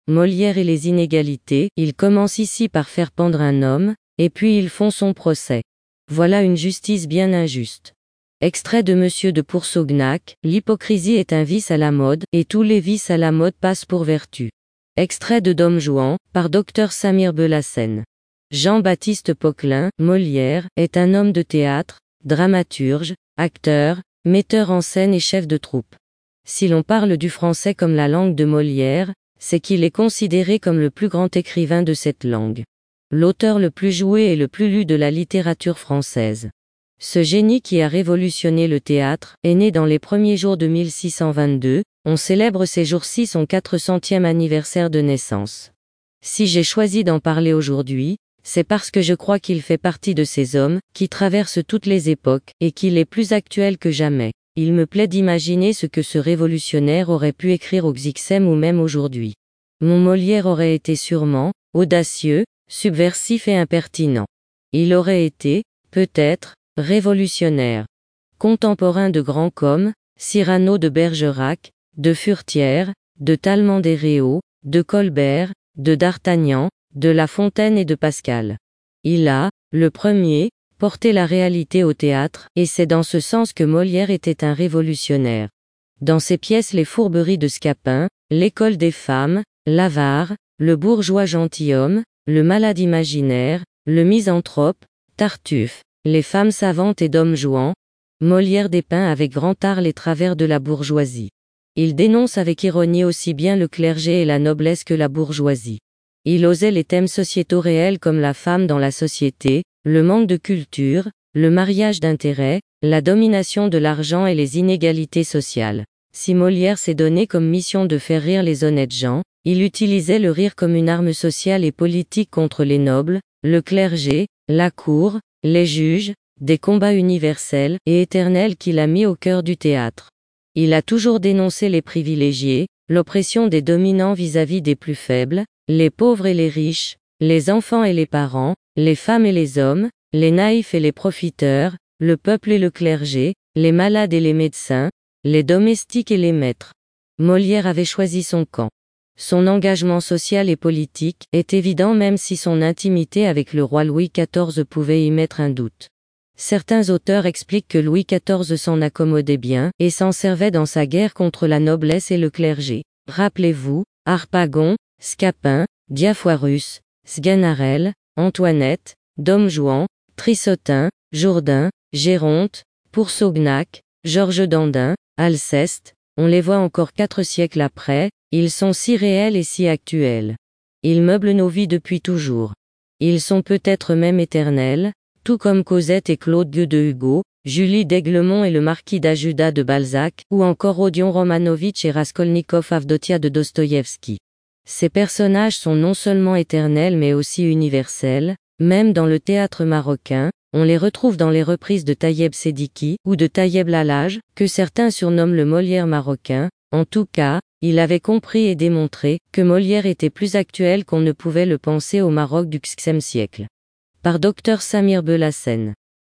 Molière et les inégalités, ils commencent ici par faire pendre un homme, et puis ils font son procès. Voilà une justice bien injuste. Extrait de Monsieur de Pourceaugnac, l'hypocrisie est un vice à la mode, et tous les vices à la mode passent pour vertu. Extrait de Dom Juan, par Dr Samir Belhassen. Jean-Baptiste Poquelin, Molière, est un homme de théâtre, dramaturge, acteur, metteur en scène et chef de troupe. Si l'on parle du français comme la langue de Molière, c'est qu'il est considéré comme le plus grand écrivain de cette langue. L'auteur le plus joué et le plus lu de la littérature française. Ce génie qui a révolutionné le théâtre, est né dans les premiers jours de 1622, on célèbre ces jours-ci son 400e anniversaire de naissance. Si j'ai choisi d'en parler aujourd'hui, c'est parce que je crois qu'il fait partie de ces hommes, qui traversent toutes les époques, et qu'il est plus actuel que jamais. Il me plaît d'imaginer ce que ce révolutionnaire aurait pu écrire au XXe ou même aujourd'hui. Mon Molière aurait été sûrement, audacieux, subversif et impertinent. Il aurait été, peut-être, révolutionnaire. Contemporain de grands comme Cyrano de Bergerac, de Furetière, de Talleyrand des Réaux, de Colbert, de D'Artagnan, de La Fontaine et de Pascal. Il a, le premier, porté la réalité au théâtre, et c'est dans ce sens que Molière était un révolutionnaire. Dans ses pièces Les Fourberies de Scapin, L'école des femmes, L'avare, Le bourgeois gentilhomme, Le malade imaginaire, Le misanthrope, Tartuffe, Les femmes savantes et Dom Juan, Molière dépeint avec grand art les travers de la bourgeoisie. Il dénonce avec ironie aussi bien le clergé et la noblesse que la bourgeoisie. Il osait les thèmes sociétaux réels comme la femme dans la société, le manque de culture, le mariage d'intérêt, la domination de l'argent et les inégalités sociales. Si Molière s'est donné comme mission de faire rire les honnêtes gens, il utilisait le rire comme une arme sociale et politique contre les nobles, le clergé, la cour, les juges, des combats universels et éternels qu'il a mis au cœur du théâtre. Il a toujours dénoncé les privilégiés, l'oppression des dominants vis-à-vis des plus faibles, les pauvres et les riches, les enfants et les parents, les femmes et les hommes, les naïfs et les profiteurs, le peuple et le clergé, les malades et les médecins, les domestiques et les maîtres. Molière avait choisi son camp. Son engagement social et politique est évident même si son intimité avec le roi Louis XIV pouvait y mettre un doute. Certains auteurs expliquent que Louis XIV s'en accommodait bien et s'en servait dans sa guerre contre la noblesse et le clergé. Rappelez-vous, Harpagon, Scapin, Diafoirus, Sganarelle, Antoinette, Dom Juan, Trissotin, Jourdain, Géronte, Pourceaugnac, Georges Dandin, Alceste, on les voit encore 4 siècles après, ils sont si réels et si actuels. Ils meublent nos vies depuis toujours. Ils sont peut-être même éternels, tout comme Cosette et Claude Gueux de Hugo, Julie d'Aiglemont et le marquis d'Ajuda de Balzac, ou encore Rodion Romanovitch et Raskolnikov Avdotia de Dostoïevski. Ces personnages sont non seulement éternels mais aussi universels, même dans le théâtre marocain, on les retrouve dans les reprises de Tayeb Sédiki ou de Tayeb Lalage, que certains surnomment le Molière marocain. En tout cas, il avait compris et démontré que Molière était plus actuel qu'on ne pouvait le penser au Maroc du XVe siècle. Par Dr Samir Belhassen.